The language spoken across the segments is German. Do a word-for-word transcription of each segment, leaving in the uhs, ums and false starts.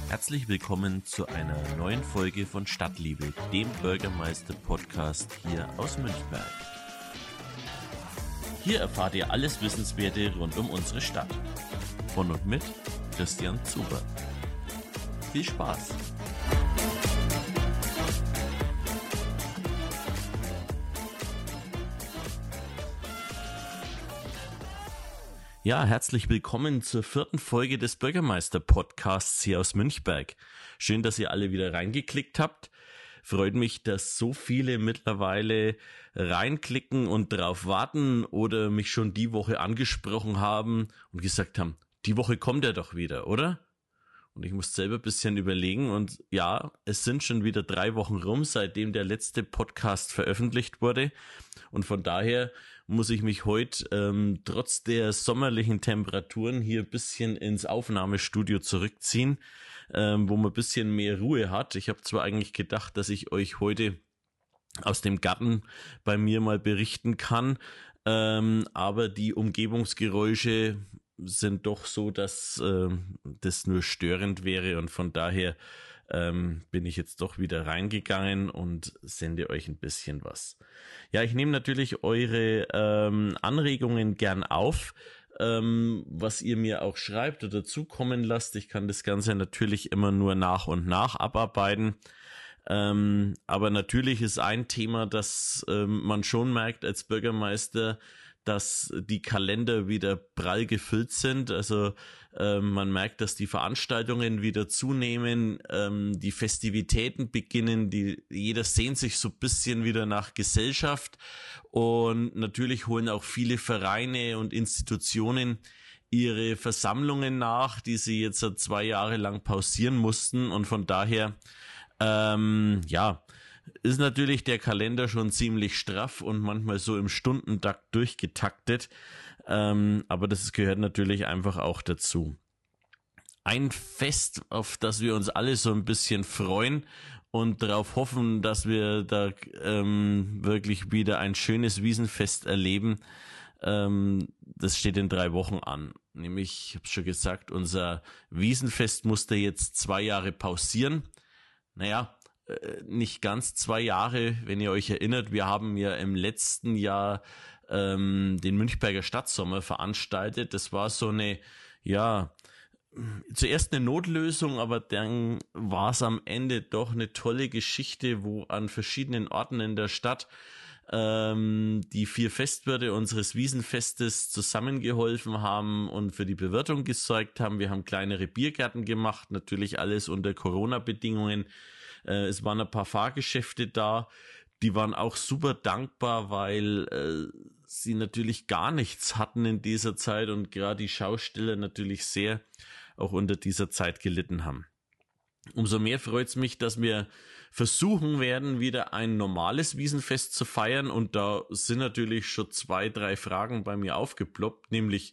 Herzlich willkommen zu einer neuen Folge von Stadtliebe, dem Bürgermeister-Podcast hier aus Münchberg. Hier erfahrt ihr alles Wissenswerte rund um unsere Stadt. Von und mit Christian Zuber. Viel Spaß! Ja, herzlich willkommen zur vierten Folge des Bürgermeister-Podcasts hier aus Münchberg. Schön, dass ihr alle wieder reingeklickt habt. Freut mich, dass so viele mittlerweile reinklicken und drauf warten oder mich schon die Woche angesprochen haben und gesagt haben, die Woche kommt er doch wieder, oder? Und ich muss selber ein bisschen überlegen und ja, es sind schon wieder drei Wochen rum, seitdem der letzte Podcast veröffentlicht wurde. Und von daher muss ich mich heute ähm, trotz der sommerlichen Temperaturen hier ein bisschen ins Aufnahmestudio zurückziehen, ähm, wo man ein bisschen mehr Ruhe hat. Ich habe zwar eigentlich gedacht, dass ich euch heute aus dem Garten bei mir mal berichten kann, ähm, aber die Umgebungsgeräusche sind doch so, dass äh, das nur störend wäre und von daher ähm, bin ich jetzt doch wieder reingegangen und sende euch ein bisschen was. Ja, ich nehme natürlich eure ähm, Anregungen gern auf, ähm, was ihr mir auch schreibt oder zukommen lasst. Ich kann das Ganze natürlich immer nur nach und nach abarbeiten. Ähm, aber natürlich ist ein Thema, das ähm, man schon merkt als Bürgermeister, dass die Kalender wieder prall gefüllt sind. Also ähm, man merkt, dass die Veranstaltungen wieder zunehmen, ähm, die Festivitäten beginnen, die jeder sehnt sich so ein bisschen wieder nach Gesellschaft und natürlich holen auch viele Vereine und Institutionen ihre Versammlungen nach, die sie jetzt seit zwei Jahre lang pausieren mussten und von daher ähm, ja, ist natürlich der Kalender schon ziemlich straff und manchmal so im Stundentakt durchgetaktet, ähm, aber das gehört natürlich einfach auch dazu. Ein Fest, auf das wir uns alle so ein bisschen freuen und darauf hoffen, dass wir da ähm, wirklich wieder ein schönes Wiesenfest erleben, ähm, das steht in drei Wochen an. Nämlich, ich habe schon gesagt, unser Wiesenfest musste jetzt zwei Jahre pausieren. Naja, nicht ganz zwei Jahre, wenn ihr euch erinnert, wir haben ja im letzten Jahr ähm, den Münchberger Stadtsommer veranstaltet. Das war so eine, ja, zuerst eine Notlösung, aber dann war es am Ende doch eine tolle Geschichte, wo an verschiedenen Orten in der Stadt ähm, die vier Festwirte unseres Wiesenfestes zusammengeholfen haben und für die Bewirtung gesorgt haben. Wir haben kleinere Biergärten gemacht, natürlich alles unter Corona-Bedingungen. Äh, es waren ein paar Fahrgeschäfte da, die waren auch super dankbar, weil äh, sie natürlich gar nichts hatten in dieser Zeit und gerade die Schausteller natürlich sehr auch unter dieser Zeit gelitten haben. Umso mehr freut es mich, dass wir versuchen werden, wieder ein normales Wiesenfest zu feiern und da sind natürlich schon zwei, drei Fragen bei mir aufgeploppt, nämlich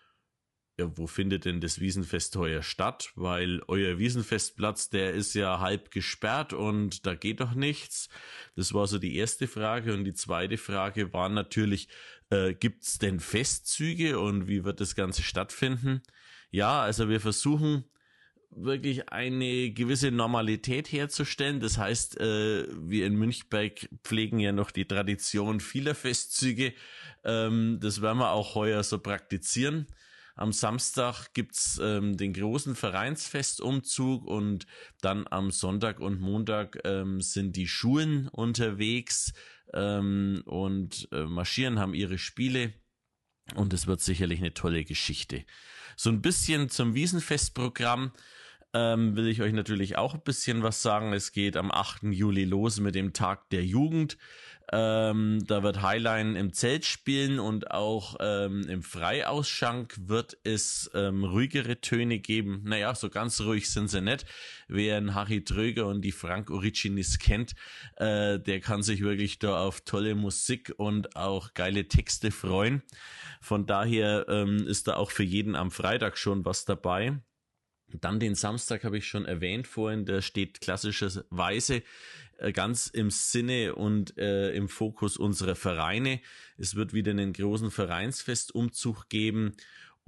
ja, wo findet denn das Wiesenfest heuer statt? Weil euer Wiesenfestplatz, der ist ja halb gesperrt und da geht doch nichts. Das war so die erste Frage. Und die zweite Frage war natürlich, äh, gibt's denn Festzüge und wie wird das Ganze stattfinden? Ja, also wir versuchen wirklich eine gewisse Normalität herzustellen. Das heißt, äh, wir in Münchberg pflegen ja noch die Tradition vieler Festzüge. Ähm, das werden wir auch heuer so praktizieren. Am Samstag gibt's ähm, den großen Vereinsfestumzug und dann am Sonntag und Montag ähm, sind die Schulen unterwegs ähm, und äh, marschieren, haben ihre Spiele und es wird sicherlich eine tolle Geschichte. So ein bisschen zum Wiesenfestprogramm ähm, will ich euch natürlich auch ein bisschen was sagen. Es geht am achten Juli los mit dem Tag der Jugend. Ähm, da wird Highline im Zelt spielen und auch ähm, im Freiausschank wird es ähm, ruhigere Töne geben. Naja, so ganz ruhig sind sie nicht. Wer einen Harry Tröger und die Frank Originis kennt, äh, der kann sich wirklich da auf tolle Musik und auch geile Texte freuen. Von daher ähm, ist da auch für jeden am Freitag schon was dabei. Dann den Samstag habe ich schon erwähnt vorhin, der steht klassischerweise äh, ganz im Sinne und äh, im Fokus unserer Vereine. Es wird wieder einen großen Vereinsfestumzug geben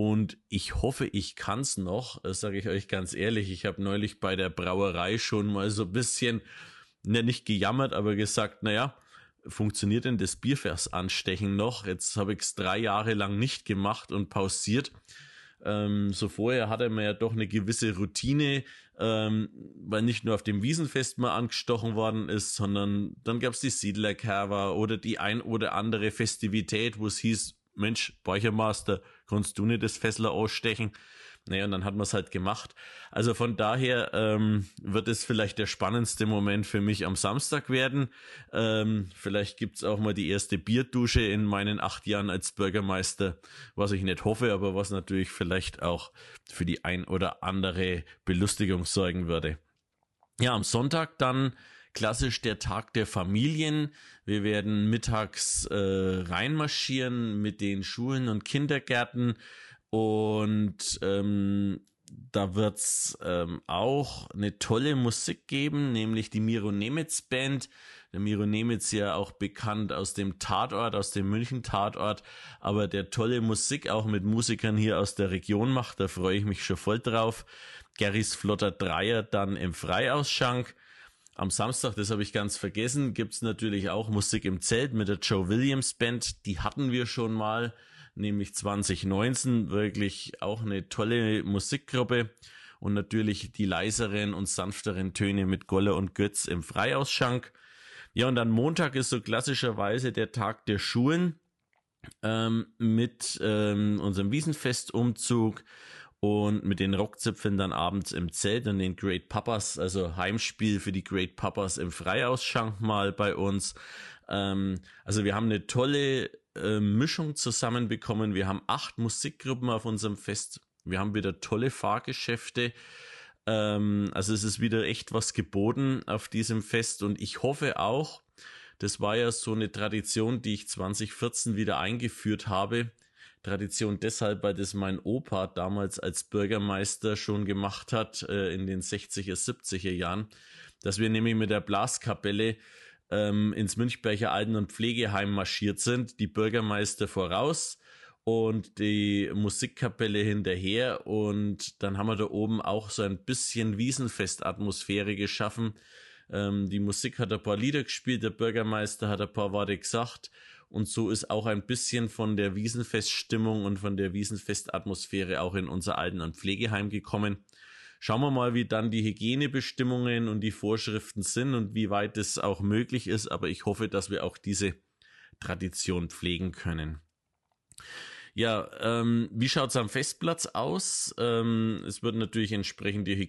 Und ich hoffe, ich kann's noch, das sage ich euch ganz ehrlich. Ich habe neulich bei der Brauerei schon mal so ein bisschen, ne, nicht gejammert, aber gesagt, naja, funktioniert denn das Bierfäss anstechen noch? Jetzt habe ich es drei Jahre lang nicht gemacht und pausiert. Ähm, so vorher hatte man ja doch eine gewisse Routine, ähm, weil nicht nur auf dem Wiesenfest mal angestochen worden ist, sondern dann gab es die Siedlerkerwa oder die ein oder andere Festivität, wo es hieß, Mensch, Bäuchermeister, kannst du nicht das Fässler ausstechen? Naja, und dann hat man es halt gemacht. Also von daher ähm, wird es vielleicht der spannendste Moment für mich am Samstag werden. Ähm, vielleicht gibt's auch mal die erste Bierdusche in meinen acht Jahren als Bürgermeister, was ich nicht hoffe, aber was natürlich vielleicht auch für die ein oder andere Belustigung sorgen würde. Ja, am Sonntag dann klassisch der Tag der Familien. Wir werden mittags äh, reinmarschieren mit den Schulen und Kindergärten. Und ähm, da wird's ähm, auch eine tolle Musik geben, nämlich die Miro Nemetz Band. Der Miro Nemetz ja auch bekannt aus dem Tatort, aus dem München Tatort, aber der tolle Musik auch mit Musikern hier aus der Region macht, da freue ich mich schon voll drauf. Gerrys Flotter Dreier dann im Freiausschank. Am Samstag, das habe ich ganz vergessen, gibt's natürlich auch Musik im Zelt mit der Joe Williams Band. Die hatten wir schon mal, nämlich zwanzig neunzehn, wirklich auch eine tolle Musikgruppe und natürlich die leiseren und sanfteren Töne mit Goller und Götz im Freiausschank. Ja, und dann Montag ist so klassischerweise der Tag der Schulen ähm, mit ähm, unserem Wiesenfestumzug und mit den Rockzipfeln dann abends im Zelt und den Great Papas, also Heimspiel für die Great Papas im Freiausschank mal bei uns. Ähm, also wir haben eine tolle äh, Mischung zusammenbekommen. Wir haben acht Musikgruppen auf unserem Fest. Wir haben wieder tolle Fahrgeschäfte. Ähm, also es ist wieder echt was geboten auf diesem Fest und ich hoffe auch, das war ja so eine Tradition, die ich zwanzig vierzehn wieder eingeführt habe. Tradition deshalb, weil das mein Opa damals als Bürgermeister schon gemacht hat äh, in den sechziger, siebziger Jahren, dass wir nämlich mit der Blaskapelle ähm, ins Münchberger Alten- und Pflegeheim marschiert sind, die Bürgermeister voraus und die Musikkapelle hinterher und dann haben wir da oben auch so ein bisschen Wiesenfest-Atmosphäre geschaffen. Ähm, die Musik hat ein paar Lieder gespielt, der Bürgermeister hat ein paar Worte gesagt. Und so ist auch ein bisschen von der Wiesenfeststimmung und von der Wiesenfestatmosphäre auch in unser Alten- und Pflegeheim gekommen. Schauen wir mal, wie dann die Hygienebestimmungen und die Vorschriften sind und wie weit es auch möglich ist. Aber ich hoffe, dass wir auch diese Tradition pflegen können. Ja, ähm, wie schaut's am Festplatz aus? Ähm, es wird natürlich entsprechend die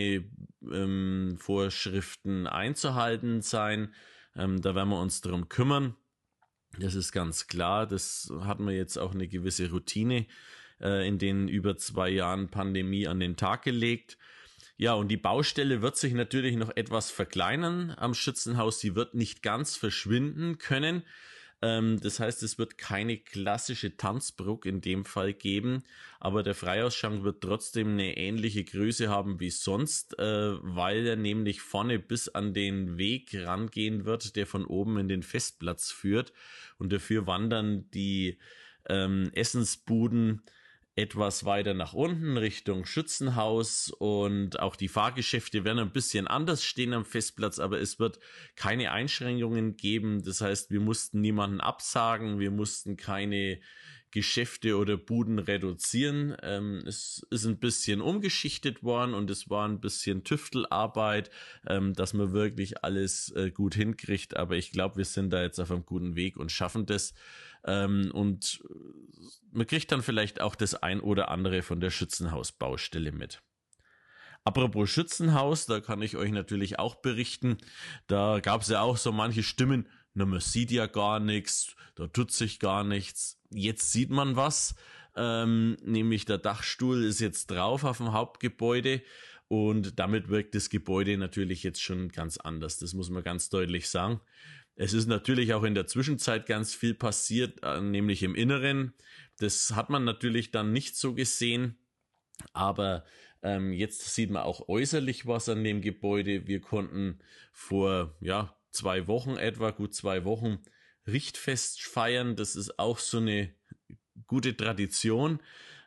Hygienevorschriften ähm, einzuhalten sein. Ähm, da werden wir uns darum kümmern. Das ist ganz klar. Das hatten wir jetzt auch eine gewisse Routine äh, in den über zwei Jahren Pandemie an den Tag gelegt. Ja, und die Baustelle wird sich natürlich noch etwas verkleinern am Schützenhaus. Sie wird nicht ganz verschwinden können. Ähm, das heißt, es wird keine klassische Tanzbruck in dem Fall geben, aber der Freiausschank wird trotzdem eine ähnliche Größe haben wie sonst, äh, weil er nämlich vorne bis an den Weg rangehen wird, der von oben in den Festplatz führt. Und dafür wandern die ähm, Essensbuden etwas weiter nach unten Richtung Schützenhaus und auch die Fahrgeschäfte werden ein bisschen anders stehen am Festplatz, aber es wird keine Einschränkungen geben. Das heißt, wir mussten niemanden absagen, wir mussten keine Geschäfte oder Buden reduzieren. Ähm, es ist ein bisschen umgeschichtet worden und es war ein bisschen Tüftelarbeit, ähm, dass man wirklich alles äh, gut hinkriegt. Aber ich glaube, wir sind da jetzt auf einem guten Weg und schaffen das. Ähm, und man kriegt dann vielleicht auch das ein oder andere von der Schützenhausbaustelle mit. Apropos Schützenhaus, da kann ich euch natürlich auch berichten, da gab es ja auch so manche Stimmen, na, man sieht ja gar nichts, da tut sich gar nichts. Jetzt sieht man was, ähm, nämlich der Dachstuhl ist jetzt drauf auf dem Hauptgebäude und damit wirkt das Gebäude natürlich jetzt schon ganz anders, das muss man ganz deutlich sagen. Es ist natürlich auch in der Zwischenzeit ganz viel passiert, nämlich im Inneren. Das hat man natürlich dann nicht so gesehen, aber ähm, jetzt sieht man auch äußerlich was an dem Gebäude. Wir konnten vor ja zwei Wochen etwa, gut zwei Wochen, Richtfest feiern. Das ist auch so eine gute Tradition.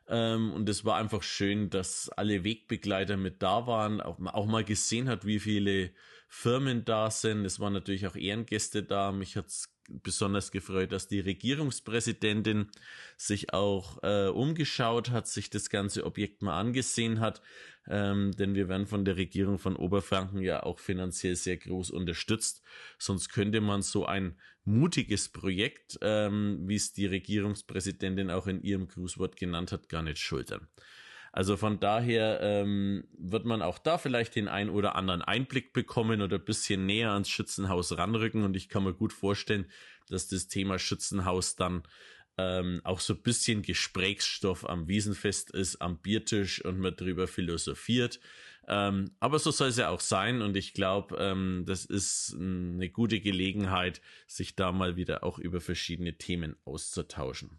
Ähm, und es war einfach schön, dass alle Wegbegleiter mit da waren, auch, auch mal gesehen hat, wie viele Firmen da sind. Es waren natürlich auch Ehrengäste da. Mich hat es besonders gefreut, dass die Regierungspräsidentin sich auch äh, umgeschaut hat, sich das ganze Objekt mal angesehen hat, ähm, denn wir werden von der Regierung von Oberfranken ja auch finanziell sehr groß unterstützt. Sonst könnte man so ein mutiges Projekt, ähm, wie es die Regierungspräsidentin auch in ihrem Grußwort genannt hat, gar nicht schultern. Also von daher ähm, wird man auch da vielleicht den ein oder anderen Einblick bekommen oder ein bisschen näher ans Schützenhaus ranrücken, und ich kann mir gut vorstellen, dass das Thema Schützenhaus dann ähm, auch so ein bisschen Gesprächsstoff am Wiesenfest ist, am Biertisch, und man drüber philosophiert. Ähm, aber so soll es ja auch sein, und ich glaube, ähm, das ist eine gute Gelegenheit, sich da mal wieder auch über verschiedene Themen auszutauschen.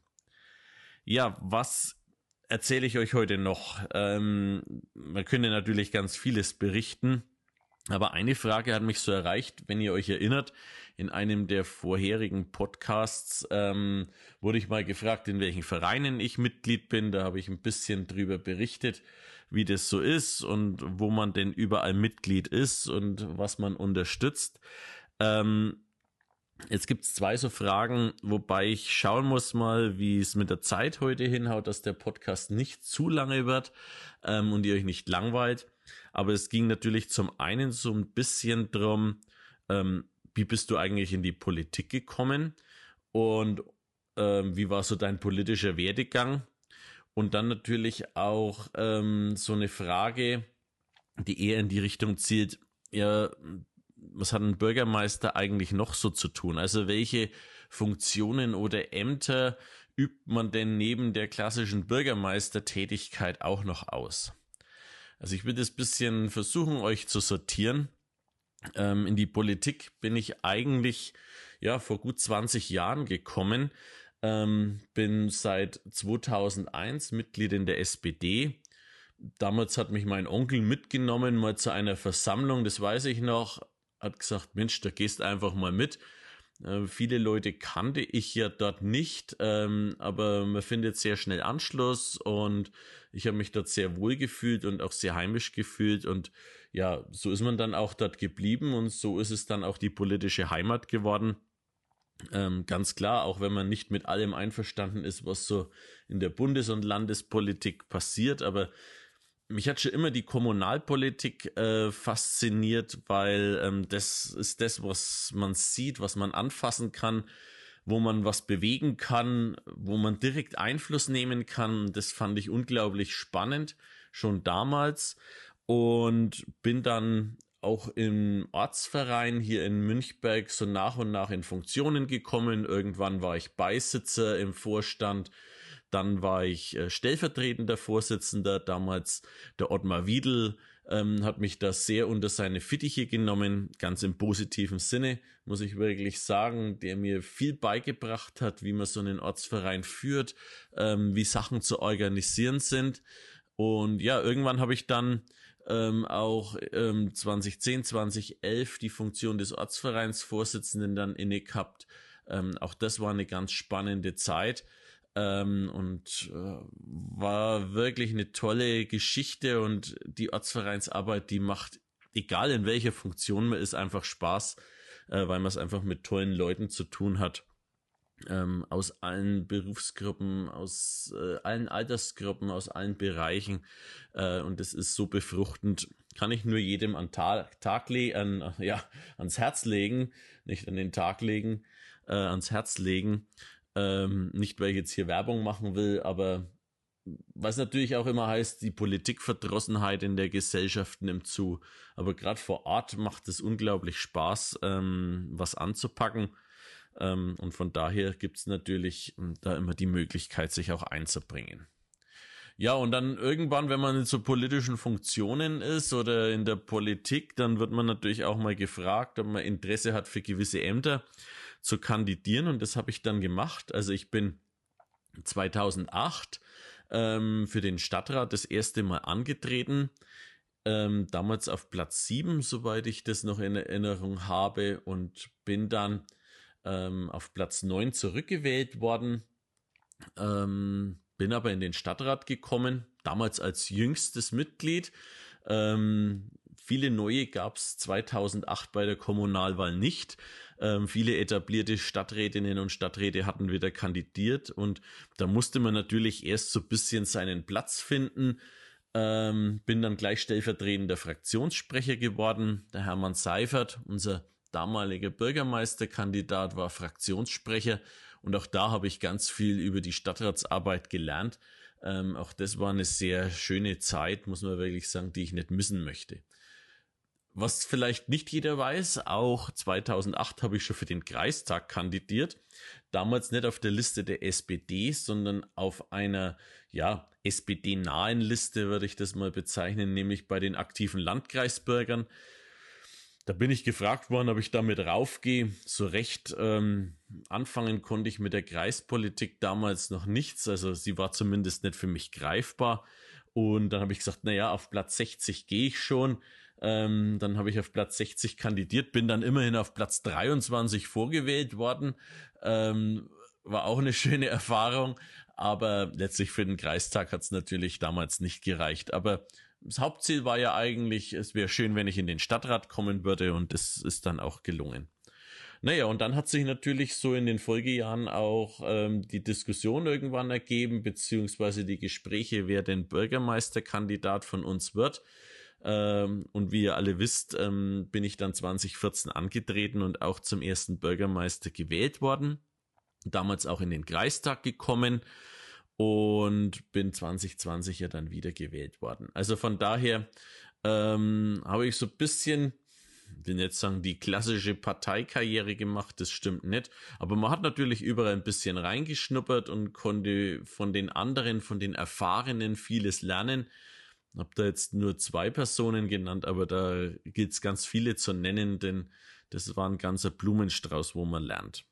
Ja, was erzähle ich euch heute noch? Ähm, man könnte natürlich ganz vieles berichten, aber eine Frage hat mich so erreicht, wenn ihr euch erinnert, in einem der vorherigen Podcasts ähm, wurde ich mal gefragt, in welchen Vereinen ich Mitglied bin. Da habe ich ein bisschen drüber berichtet, wie das so ist und wo man denn überall Mitglied ist und was man unterstützt. Ähm, Jetzt gibt es zwei so Fragen, wobei ich schauen muss mal, wie es mit der Zeit heute hinhaut, dass der Podcast nicht zu lange wird ähm, und ihr euch nicht langweilt. Aber es ging natürlich zum einen so ein bisschen drum, ähm, wie bist du eigentlich in die Politik gekommen und ähm, wie war so dein politischer Werdegang? Und dann natürlich auch ähm, so eine Frage, die eher in die Richtung zielt, ja, was hat ein Bürgermeister eigentlich noch so zu tun? Also welche Funktionen oder Ämter übt man denn neben der klassischen Bürgermeistertätigkeit auch noch aus? Also ich will das bisschen versuchen, euch zu sortieren. Ähm, in die Politik bin ich eigentlich ja vor gut zwanzig Jahren gekommen. Ähm, bin seit zweitausendeins Mitglied in der S P D. Damals hat mich mein Onkel mitgenommen, mal zu einer Versammlung, das weiß ich noch, hat gesagt, Mensch, da gehst einfach mal mit. Äh, viele Leute kannte ich ja dort nicht, ähm, aber man findet sehr schnell Anschluss, und ich habe mich dort sehr wohl gefühlt und auch sehr heimisch gefühlt, und ja, so ist man dann auch dort geblieben, und so ist es dann auch die politische Heimat geworden. Ähm, ganz klar, auch wenn man nicht mit allem einverstanden ist, was so in der Bundes- und Landespolitik passiert, aber mich hat schon immer die Kommunalpolitik äh, fasziniert, weil ähm, das ist das, was man sieht, was man anfassen kann, wo man was bewegen kann, wo man direkt Einfluss nehmen kann. Das fand ich unglaublich spannend, schon damals, und bin dann auch im Ortsverein hier in Münchberg so nach und nach in Funktionen gekommen. Irgendwann war ich Beisitzer im Vorstand. Dann war ich äh, stellvertretender Vorsitzender, damals der Ottmar Wiedl ähm, hat mich da sehr unter seine Fittiche genommen, ganz im positiven Sinne, muss ich wirklich sagen, der mir viel beigebracht hat, wie man so einen Ortsverein führt, ähm, wie Sachen zu organisieren sind. Und ja, irgendwann habe ich dann ähm, auch ähm, zwanzig zehn, zwanzig elf die Funktion des Ortsvereinsvorsitzenden dann inne gehabt. Ähm, auch das war eine ganz spannende Zeit. Ähm, und äh, war wirklich eine tolle Geschichte, und die Ortsvereinsarbeit, die macht, egal in welcher Funktion man ist, einfach Spaß, äh, weil man es einfach mit tollen Leuten zu tun hat, ähm, aus allen Berufsgruppen, aus äh, allen Altersgruppen, aus allen Bereichen, äh, und das ist so befruchtend, kann ich nur jedem an Tag, Tag legen, an, ja, ans Herz legen, nicht an den Tag legen, äh, ans Herz legen. Ähm, nicht, weil ich jetzt hier Werbung machen will, aber was natürlich auch immer heißt, die Politikverdrossenheit in der Gesellschaft nimmt zu. Aber gerade vor Ort macht es unglaublich Spaß, ähm, was anzupacken. Ähm, und von daher gibt es natürlich ähm, da immer die Möglichkeit, sich auch einzubringen. Ja, und dann irgendwann, wenn man in so politischen Funktionen ist oder in der Politik, dann wird man natürlich auch mal gefragt, ob man Interesse hat, für gewisse Ämter zu kandidieren, und das habe ich dann gemacht. Also ich bin zweitausendacht ähm, für den Stadtrat das erste Mal angetreten, ähm, damals auf Platz sieben, soweit ich das noch in Erinnerung habe, und bin dann ähm, auf Platz neun zurückgewählt worden. Ähm, bin aber in den Stadtrat gekommen, damals als jüngstes Mitglied. Ähm, viele neue gab es zweitausendacht bei der Kommunalwahl nicht. Ähm, viele etablierte Stadträtinnen und Stadträte hatten wieder kandidiert und da musste man natürlich erst so ein bisschen seinen Platz finden. Ähm, bin dann gleich stellvertretender Fraktionssprecher geworden. Der Hermann Seifert, unser damaliger Bürgermeisterkandidat, war Fraktionssprecher und auch da habe ich ganz viel über die Stadtratsarbeit gelernt. Ähm, auch das war eine sehr schöne Zeit, muss man wirklich sagen, die ich nicht missen möchte. Was vielleicht nicht jeder weiß, auch zweitausendacht habe ich schon für den Kreistag kandidiert. Damals nicht auf der Liste der S P D, sondern auf einer, ja, S P D-nahen Liste, würde ich das mal bezeichnen, nämlich bei den aktiven Landkreisbürgern. Da bin ich gefragt worden, ob ich damit raufgehe. So recht ähm, anfangen konnte ich mit der Kreispolitik damals noch nichts. Also sie war zumindest nicht für mich greifbar. Und dann habe ich gesagt, naja, auf Platz sechzig gehe ich schon. Ähm, dann habe ich auf Platz sechzig kandidiert, bin dann immerhin auf Platz dreiundzwanzig vorgewählt worden. Ähm, war auch eine schöne Erfahrung, aber letztlich für den Kreistag hat es natürlich damals nicht gereicht. Aber das Hauptziel war ja eigentlich, es wäre schön, wenn ich in den Stadtrat kommen würde und das ist dann auch gelungen. Naja, und dann hat sich natürlich so in den Folgejahren auch ähm, die Diskussion irgendwann ergeben, beziehungsweise die Gespräche, wer denn Bürgermeisterkandidat von uns wird. Ähm, und wie ihr alle wisst, ähm, bin ich dann zwanzig vierzehn angetreten und auch zum ersten Bürgermeister gewählt worden. Damals auch in den Kreistag gekommen und bin zwanzig zwanzig ja dann wieder gewählt worden. Also von daher ähm, habe ich so ein bisschen, ich will jetzt sagen, die klassische Parteikarriere gemacht, das stimmt nicht. Aber man hat natürlich überall ein bisschen reingeschnuppert und konnte von den anderen, von den Erfahrenen vieles lernen. Ich habe da jetzt nur zwei Personen genannt, aber da gilt es ganz viele zu nennen, denn das war ein ganzer Blumenstrauß, wo man lernt.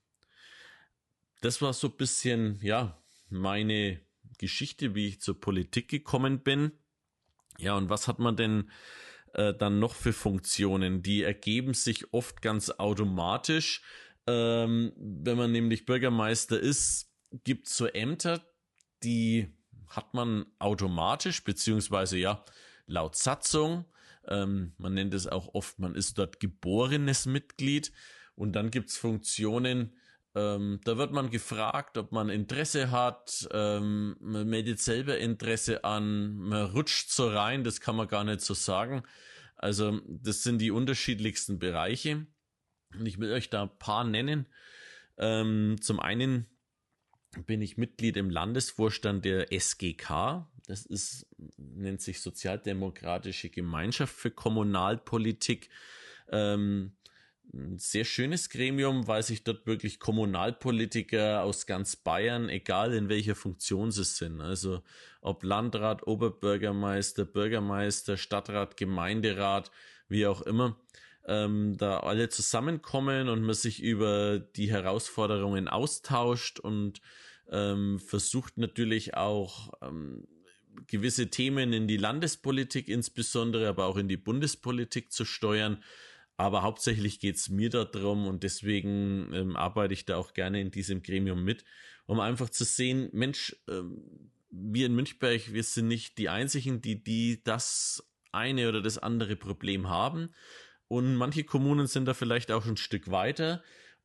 Das war so ein bisschen, ja, meine Geschichte, wie ich zur Politik gekommen bin. Ja, und was hat man denn äh, dann noch für Funktionen? Die ergeben sich oft ganz automatisch. Ähm, wenn man nämlich Bürgermeister ist, gibt es so Ämter, die hat man automatisch, beziehungsweise ja, laut Satzung. Ähm, man nennt es auch oft, man ist dort geborenes Mitglied. Und dann gibt es Funktionen, ähm, da wird man gefragt, ob man Interesse hat. Ähm, man meldet selber Interesse an. Man rutscht so rein, das kann man gar nicht so sagen. Also das sind die unterschiedlichsten Bereiche. Und ich will euch da ein paar nennen. Ähm, zum einen bin ich Mitglied im Landesvorstand der S G K. Das ist, nennt sich Sozialdemokratische Gemeinschaft für Kommunalpolitik. Ähm, ein sehr schönes Gremium, weil sich dort wirklich Kommunalpolitiker aus ganz Bayern, egal in welcher Funktion sie sind, also ob Landrat, Oberbürgermeister, Bürgermeister, Stadtrat, Gemeinderat, wie auch immer, ähm, da alle zusammenkommen und man sich über die Herausforderungen austauscht und ähm, versucht natürlich auch ähm, gewisse Themen in die Landespolitik insbesondere, aber auch in die Bundespolitik zu steuern. Aber hauptsächlich geht es mir darum und deswegen ähm, arbeite ich da auch gerne in diesem Gremium mit, um einfach zu sehen, Mensch, ähm, wir in Münchberg, wir sind nicht die Einzigen, die, die das eine oder das andere Problem haben. Und manche Kommunen sind da vielleicht auch ein Stück weiter.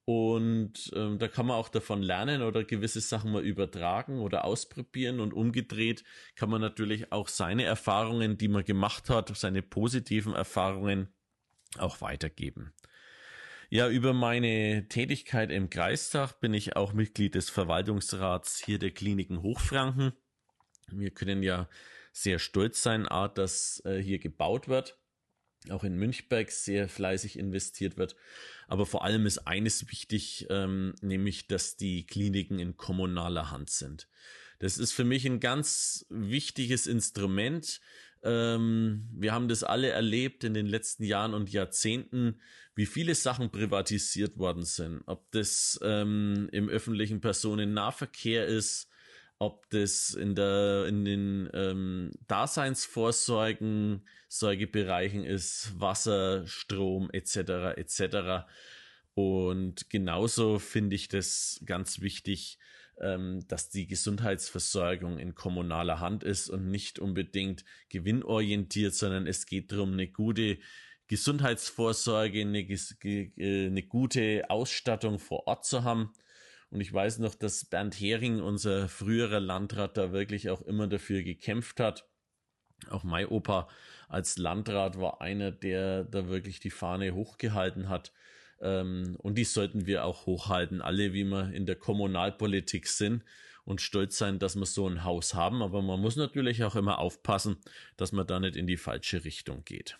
Und ähm, da kann man auch davon lernen oder gewisse Sachen mal übertragen oder ausprobieren. Und umgedreht kann man natürlich auch seine Erfahrungen, die man gemacht hat, seine positiven Erfahrungen auch weitergeben. Ja, über meine Tätigkeit im Kreistag bin ich auch Mitglied des Verwaltungsrats hier der Kliniken Hochfranken. Wir können ja sehr stolz sein, A, dass äh, hier gebaut wird, auch in Münchberg sehr fleißig investiert wird. Aber vor allem ist eines wichtig, ähm, nämlich, dass die Kliniken in kommunaler Hand sind. Das ist für mich ein ganz wichtiges Instrument. Ähm, wir haben das alle erlebt in den letzten Jahren und Jahrzehnten, wie viele Sachen privatisiert worden sind. Ob das ähm, im öffentlichen Personennahverkehr ist, ob das in der in den ähm, Daseinsvorsorgen, Sorgebereichen ist, Wasser, Strom et cetera et cetera. Und genauso finde ich das ganz wichtig, ähm, dass die Gesundheitsversorgung in kommunaler Hand ist und nicht unbedingt gewinnorientiert, sondern es geht darum, eine gute Gesundheitsvorsorge, eine, eine gute Ausstattung vor Ort zu haben. Und ich weiß noch, dass Bernd Hering, unser früherer Landrat, da wirklich auch immer dafür gekämpft hat. Auch mein Opa als Landrat war einer, der da wirklich die Fahne hochgehalten hat. Und die sollten wir auch hochhalten, alle, wie wir in der Kommunalpolitik sind und stolz sein, dass wir so ein Haus haben. Aber man muss natürlich auch immer aufpassen, dass man da nicht in die falsche Richtung geht.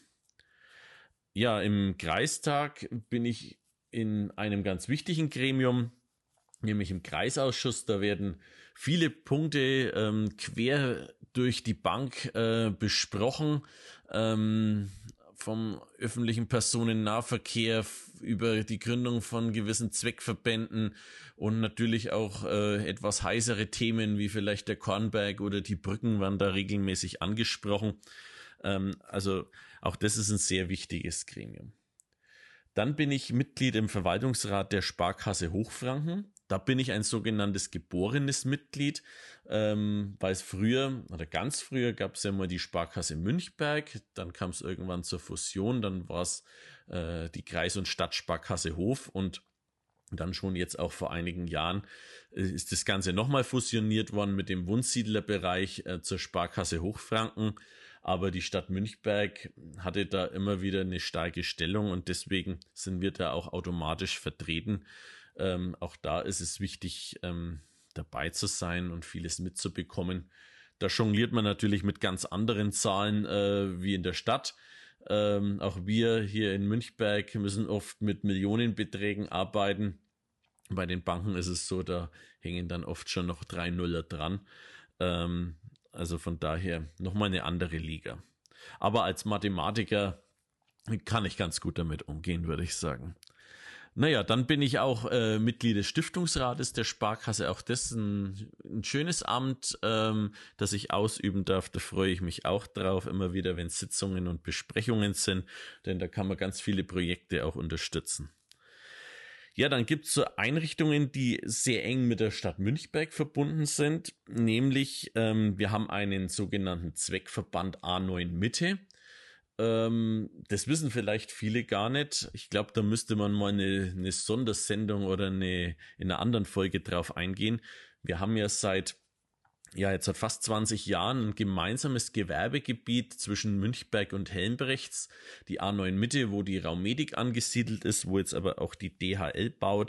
Ja, im Kreistag bin ich in einem ganz wichtigen Gremium, nämlich im Kreisausschuss. Da werden viele Punkte ähm, quer durch die Bank äh, besprochen, ähm, vom öffentlichen Personennahverkehr über die Gründung von gewissen Zweckverbänden und natürlich auch äh, etwas heisere Themen wie vielleicht der Kornberg oder die Brücken werden da regelmäßig angesprochen. Ähm, also auch das ist ein sehr wichtiges Gremium. Dann bin ich Mitglied im Verwaltungsrat der Sparkasse Hochfranken. Da bin ich ein sogenanntes geborenes Mitglied, ähm, weil es früher, oder ganz früher gab es ja mal die Sparkasse Münchberg, dann kam es irgendwann zur Fusion, dann war es äh, die Kreis- und Stadtsparkasse Hof und dann schon jetzt auch vor einigen Jahren äh, ist das Ganze nochmal fusioniert worden mit dem Wunsiedlerbereich äh, zur Sparkasse Hochfranken. Aber die Stadt Münchberg hatte da immer wieder eine starke Stellung und deswegen sind wir da auch automatisch vertreten. Ähm, auch da ist es wichtig, ähm, dabei zu sein und vieles mitzubekommen. Da jongliert man natürlich mit ganz anderen Zahlen äh, wie in der Stadt. Ähm, auch wir hier in Münchberg müssen oft mit Millionenbeträgen arbeiten. Bei den Banken ist es so, da hängen dann oft schon noch drei Nuller dran. Ähm, also von daher nochmal eine andere Liga. Aber als Mathematiker kann ich ganz gut damit umgehen, würde ich sagen. Naja, dann bin ich auch äh, Mitglied des Stiftungsrates der Sparkasse. Auch das ist ein, ein schönes Amt, ähm, das ich ausüben darf. Da freue ich mich auch drauf, immer wieder, wenn Sitzungen und Besprechungen sind. Denn da kann man ganz viele Projekte auch unterstützen. Ja, dann gibt es so Einrichtungen, die sehr eng mit der Stadt Münchberg verbunden sind. Nämlich, ähm, wir haben einen sogenannten Zweckverband A neun Mitte. Ähm, das wissen vielleicht viele gar nicht. Ich glaube, da müsste man mal eine, eine Sondersendung oder eine in einer anderen Folge drauf eingehen. Wir haben ja seit ja jetzt seit fast zwanzig Jahren ein gemeinsames Gewerbegebiet zwischen Münchberg und Helmbrechts, die A neun Mitte, wo die Raumedik angesiedelt ist, wo jetzt aber auch die D H L baut.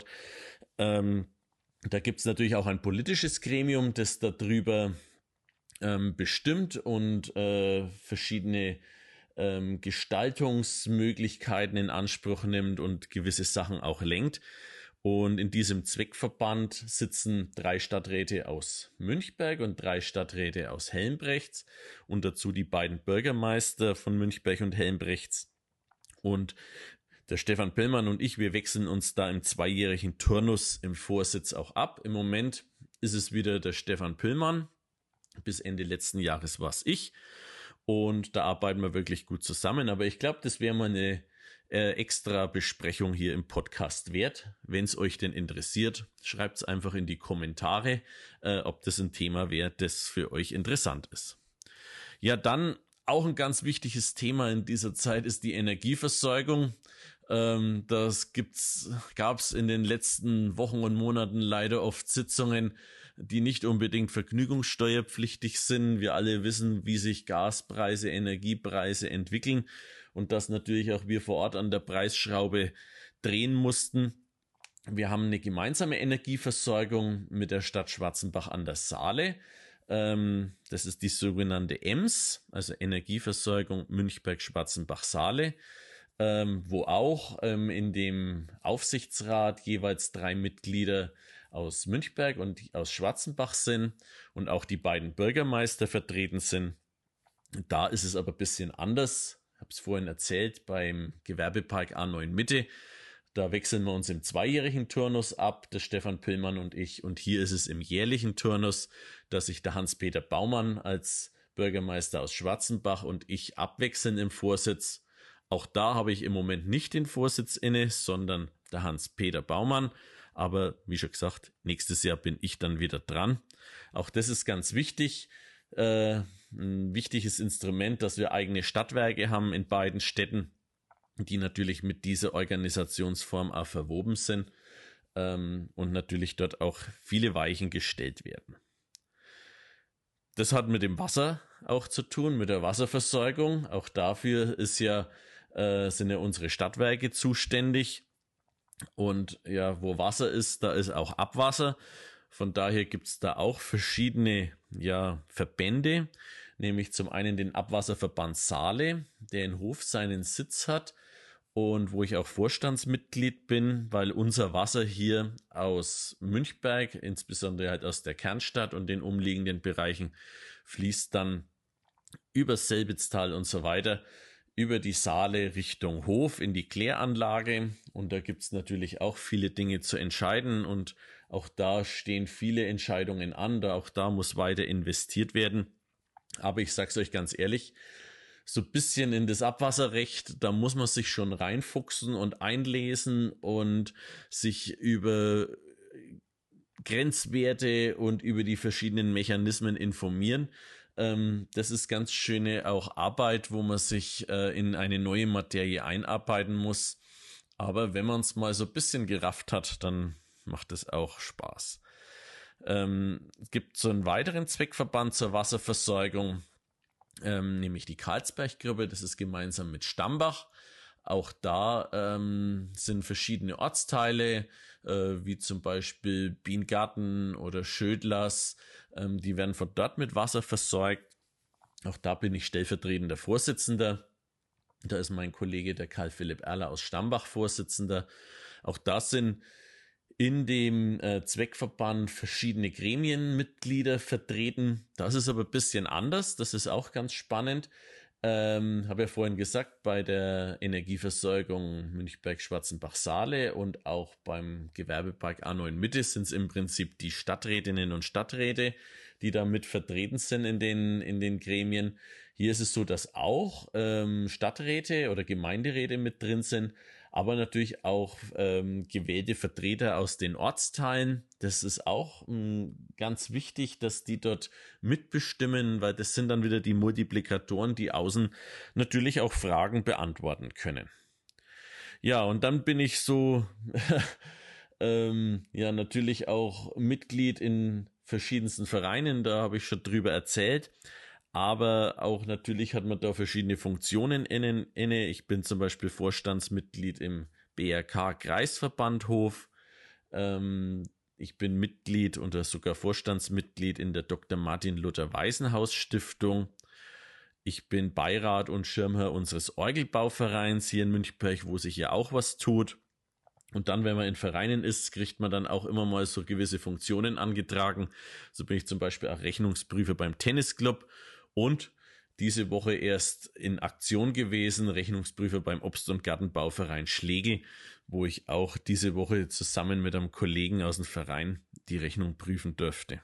Ähm, da gibt es natürlich auch ein politisches Gremium, das darüber ähm, bestimmt und äh, verschiedene ähm, Gestaltungsmöglichkeiten in Anspruch nimmt und gewisse Sachen auch lenkt. Und in diesem Zweckverband sitzen drei Stadträte aus Münchberg und drei Stadträte aus Helmbrechts und dazu die beiden Bürgermeister von Münchberg und Helmbrechts. Und der Stefan Pillmann und ich, wir wechseln uns da im zweijährigen Turnus im Vorsitz auch ab. Im Moment ist es wieder der Stefan Pillmann. Bis Ende letzten Jahres war es ich. Und da arbeiten wir wirklich gut zusammen. Aber ich glaube, das wäre mal eine äh, extra Besprechung hier im Podcast wert. Wenn es euch denn interessiert, schreibt es einfach in die Kommentare, äh, ob das ein Thema wäre, das für euch interessant ist. Ja, dann auch ein ganz wichtiges Thema in dieser Zeit ist die Energieversorgung. Ähm, das gibt's, gab's in den letzten Wochen und Monaten leider oft Sitzungen, die nicht unbedingt vergnügungssteuerpflichtig sind. Wir alle wissen, wie sich Gaspreise, Energiepreise entwickeln und dass natürlich auch wir vor Ort an der Preisschraube drehen mussten. Wir haben eine gemeinsame Energieversorgung mit der Stadt Schwarzenbach an der Saale. Ähm, das ist die sogenannte E M S, also Energieversorgung Münchberg-Schwarzenbach-Saale. Ähm, wo auch ähm, in dem Aufsichtsrat jeweils drei Mitglieder aus Münchberg und aus Schwarzenbach sind und auch die beiden Bürgermeister vertreten sind. Da ist es aber ein bisschen anders. Ich habe es vorhin erzählt, beim Gewerbepark A neun Mitte. Da wechseln wir uns im zweijährigen Turnus ab, der Stefan Pillmann und ich. Und hier ist es im jährlichen Turnus, dass sich der Hans-Peter Baumann als Bürgermeister aus Schwarzenbach und ich abwechseln im Vorsitz. Auch da habe ich im Moment nicht den Vorsitz inne, sondern der Hans-Peter Baumann. Aber wie schon gesagt, nächstes Jahr bin ich dann wieder dran. Auch das ist ganz wichtig. Äh, ein wichtiges Instrument, dass wir eigene Stadtwerke haben in beiden Städten, die natürlich mit dieser Organisationsform auch verwoben sind ähm, und natürlich dort auch viele Weichen gestellt werden. Das hat mit dem Wasser auch zu tun, mit der Wasserversorgung. Auch dafür ist ja, äh, sind ja unsere Stadtwerke zuständig. Und ja, wo Wasser ist, da ist auch Abwasser. Von daher gibt es da auch verschiedene ja, Verbände, nämlich zum einen den Abwasserverband Saale, der in Hof seinen Sitz hat und wo ich auch Vorstandsmitglied bin, weil unser Wasser hier aus Münchberg, insbesondere halt aus der Kernstadt und den umliegenden Bereichen, fließt dann über Selbitztal und so weiter über die Saale Richtung Hof in die Kläranlage. Und da gibt es natürlich auch viele Dinge zu entscheiden und auch da stehen viele Entscheidungen an. Da, auch da muss weiter investiert werden. Aber ich sage es euch ganz ehrlich, so ein bisschen in das Abwasserrecht, da muss man sich schon reinfuchsen und einlesen und sich über Grenzwerte und über die verschiedenen Mechanismen informieren. Ähm, das ist ganz schöne auch Arbeit, wo man sich äh, in eine neue Materie einarbeiten muss. Aber wenn man es mal so ein bisschen gerafft hat, dann macht es auch Spaß. Ähm, es gibt so einen weiteren Zweckverband zur Wasserversorgung, Ähm, nämlich die Karlsberggruppe, das ist gemeinsam mit Stambach. Auch da ähm, sind verschiedene Ortsteile, äh, wie zum Beispiel Biengarten oder Schödlers, ähm, die werden von dort mit Wasser versorgt. Auch da bin ich stellvertretender Vorsitzender. Da ist mein Kollege, der Karl Philipp Erler aus Stambach, Vorsitzender. Auch da sind in dem äh, Zweckverband verschiedene Gremienmitglieder vertreten. Das ist aber ein bisschen anders. Das ist auch ganz spannend. Ähm, habe ja vorhin gesagt, bei der Energieversorgung Münchberg-Schwarzenbach-Saale und auch beim Gewerbepark A neun Mitte sind es im Prinzip die Stadträtinnen und Stadträte, die da mit vertreten sind in den, in den Gremien. Hier ist es so, dass auch ähm, Stadträte oder Gemeinderäte mit drin sind, aber natürlich auch ähm, gewählte Vertreter aus den Ortsteilen. Das ist auch mh, ganz wichtig, dass die dort mitbestimmen, weil das sind dann wieder die Multiplikatoren, die außen natürlich auch Fragen beantworten können. Ja, und dann bin ich so ähm, ja natürlich auch Mitglied in verschiedensten Vereinen, da habe ich schon drüber erzählt. Aber auch natürlich hat man da verschiedene Funktionen inne. Ich bin zum Beispiel Vorstandsmitglied im B R K-Kreisverband Hof. Ähm, ich bin Mitglied oder sogar Vorstandsmitglied in der Doktor Martin Luther Waisenhaus Stiftung. Ich bin Beirat und Schirmherr unseres Orgelbauvereins hier in Münchberg, wo sich ja auch was tut. Und dann, wenn man in Vereinen ist, kriegt man dann auch immer mal so gewisse Funktionen angetragen. So bin ich zum Beispiel auch Rechnungsprüfer beim Tennisclub und diese Woche erst in Aktion gewesen, Rechnungsprüfer beim Obst- und Gartenbauverein Schlegel, wo ich auch diese Woche zusammen mit einem Kollegen aus dem Verein die Rechnung prüfen dürfte.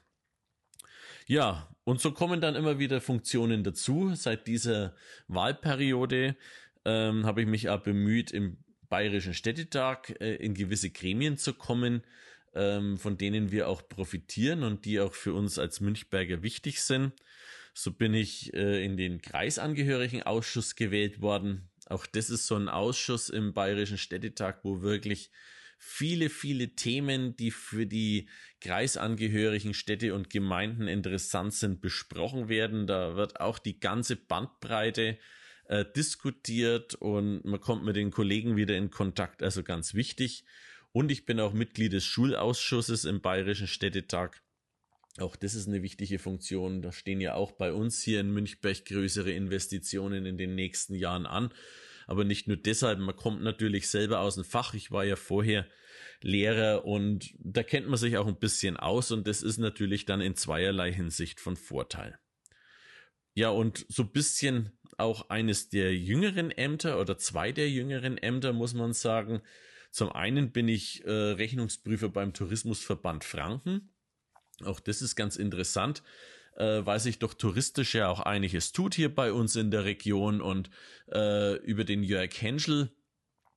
Ja, und so kommen dann immer wieder Funktionen dazu. Seit dieser Wahlperiode ähm, habe ich mich auch bemüht, im Bayerischen Städtetag äh, in gewisse Gremien zu kommen, ähm, von denen wir auch profitieren und die auch für uns als Münchberger wichtig sind. So bin ich äh, in den Kreisangehörigenausschuss gewählt worden. Auch das ist so ein Ausschuss im Bayerischen Städtetag, wo wirklich viele, viele Themen, die für die kreisangehörigen Städte und Gemeinden interessant sind, besprochen werden. Da wird auch die ganze Bandbreite äh, diskutiert und man kommt mit den Kollegen wieder in Kontakt, also ganz wichtig. Und ich bin auch Mitglied des Schulausschusses im Bayerischen Städtetag. Auch das ist eine wichtige Funktion. Da stehen ja auch bei uns hier in Münchberg größere Investitionen in den nächsten Jahren an. Aber nicht nur deshalb, man kommt natürlich selber aus dem Fach. Ich war ja vorher Lehrer und da kennt man sich auch ein bisschen aus und das ist natürlich dann in zweierlei Hinsicht von Vorteil. Ja, und so ein bisschen auch eines der jüngeren Ämter oder zwei der jüngeren Ämter, muss man sagen. Zum einen bin ich äh, Rechnungsprüfer beim Tourismusverband Franken. Auch das ist ganz interessant, äh, weil sich doch touristisch ja auch einiges tut hier bei uns in der Region und äh, über den Jörg Henschel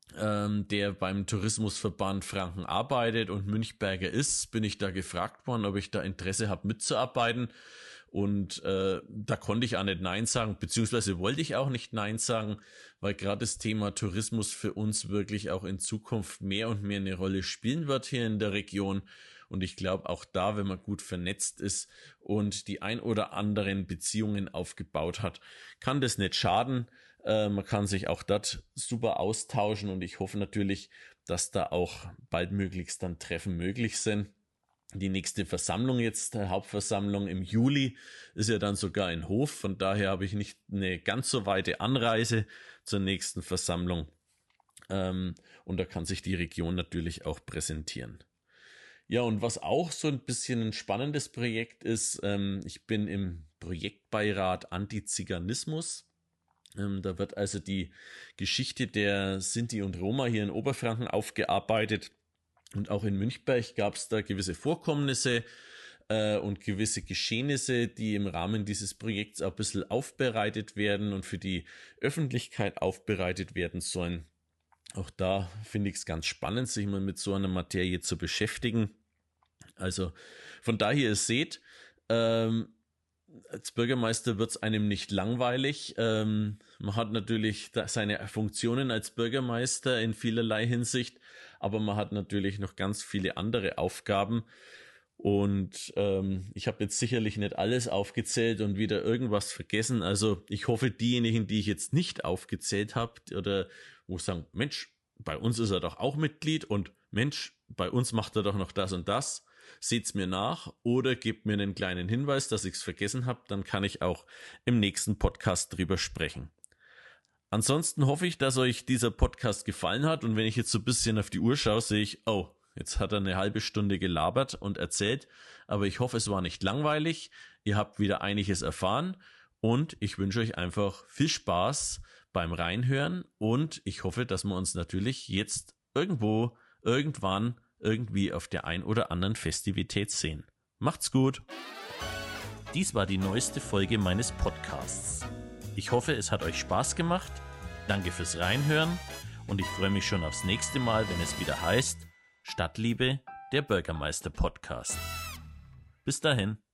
ähm, der beim Tourismusverband Franken arbeitet und Münchberger ist, bin ich da gefragt worden, ob ich da Interesse habe mitzuarbeiten. Und äh, da konnte ich auch nicht Nein sagen, beziehungsweise wollte ich auch nicht Nein sagen, weil gerade das Thema Tourismus für uns wirklich auch in Zukunft mehr und mehr eine Rolle spielen wird hier in der Region. Und ich glaube auch da, wenn man gut vernetzt ist und die ein oder anderen Beziehungen aufgebaut hat, kann das nicht schaden. Äh, man kann sich auch dort super austauschen und ich hoffe natürlich, dass da auch baldmöglichst dann Treffen möglich sind. Die nächste Versammlung jetzt, der Hauptversammlung im Juli, ist ja dann sogar in Hof. Von daher habe ich nicht eine ganz so weite Anreise zur nächsten Versammlung. Ähm, und da kann sich die Region natürlich auch präsentieren. Ja, und was auch so ein bisschen ein spannendes Projekt ist, ähm, ich bin im Projektbeirat Antiziganismus. Ähm, da wird also die Geschichte der Sinti und Roma hier in Oberfranken aufgearbeitet. Und auch in Münchberg gab es da gewisse Vorkommnisse äh, und gewisse Geschehnisse, die im Rahmen dieses Projekts auch ein bisschen aufbereitet werden und für die Öffentlichkeit aufbereitet werden sollen. Auch da finde ich es ganz spannend, sich mal mit so einer Materie zu beschäftigen. Also von daher, ihr seht, ähm, als Bürgermeister wird es einem nicht langweilig. Ähm, man hat natürlich seine Funktionen als Bürgermeister in vielerlei Hinsicht, aber man hat natürlich noch ganz viele andere Aufgaben. Und ähm, ich habe jetzt sicherlich nicht alles aufgezählt und wieder irgendwas vergessen. Also ich hoffe, diejenigen, die ich jetzt nicht aufgezählt habe oder wo sagen, Mensch, bei uns ist er doch auch Mitglied und Mensch, bei uns macht er doch noch das und das. Seht's mir nach oder gebt mir einen kleinen Hinweis, dass ich's vergessen habe, dann kann ich auch im nächsten Podcast drüber sprechen. Ansonsten hoffe ich, dass euch dieser Podcast gefallen hat und wenn ich jetzt so ein bisschen auf die Uhr schaue, sehe ich, oh, jetzt hat er eine halbe Stunde gelabert und erzählt, aber ich hoffe, es war nicht langweilig, ihr habt wieder einiges erfahren und ich wünsche euch einfach viel Spaß beim Reinhören und ich hoffe, dass wir uns natürlich jetzt irgendwo, irgendwann irgendwie auf der ein oder anderen Festivität sehen. Macht's gut! Dies war die neueste Folge meines Podcasts. Ich hoffe, es hat euch Spaß gemacht. Danke fürs Reinhören und ich freue mich schon aufs nächste Mal, wenn es wieder heißt Stadtliebe, der Bürgermeister Podcast. Bis dahin.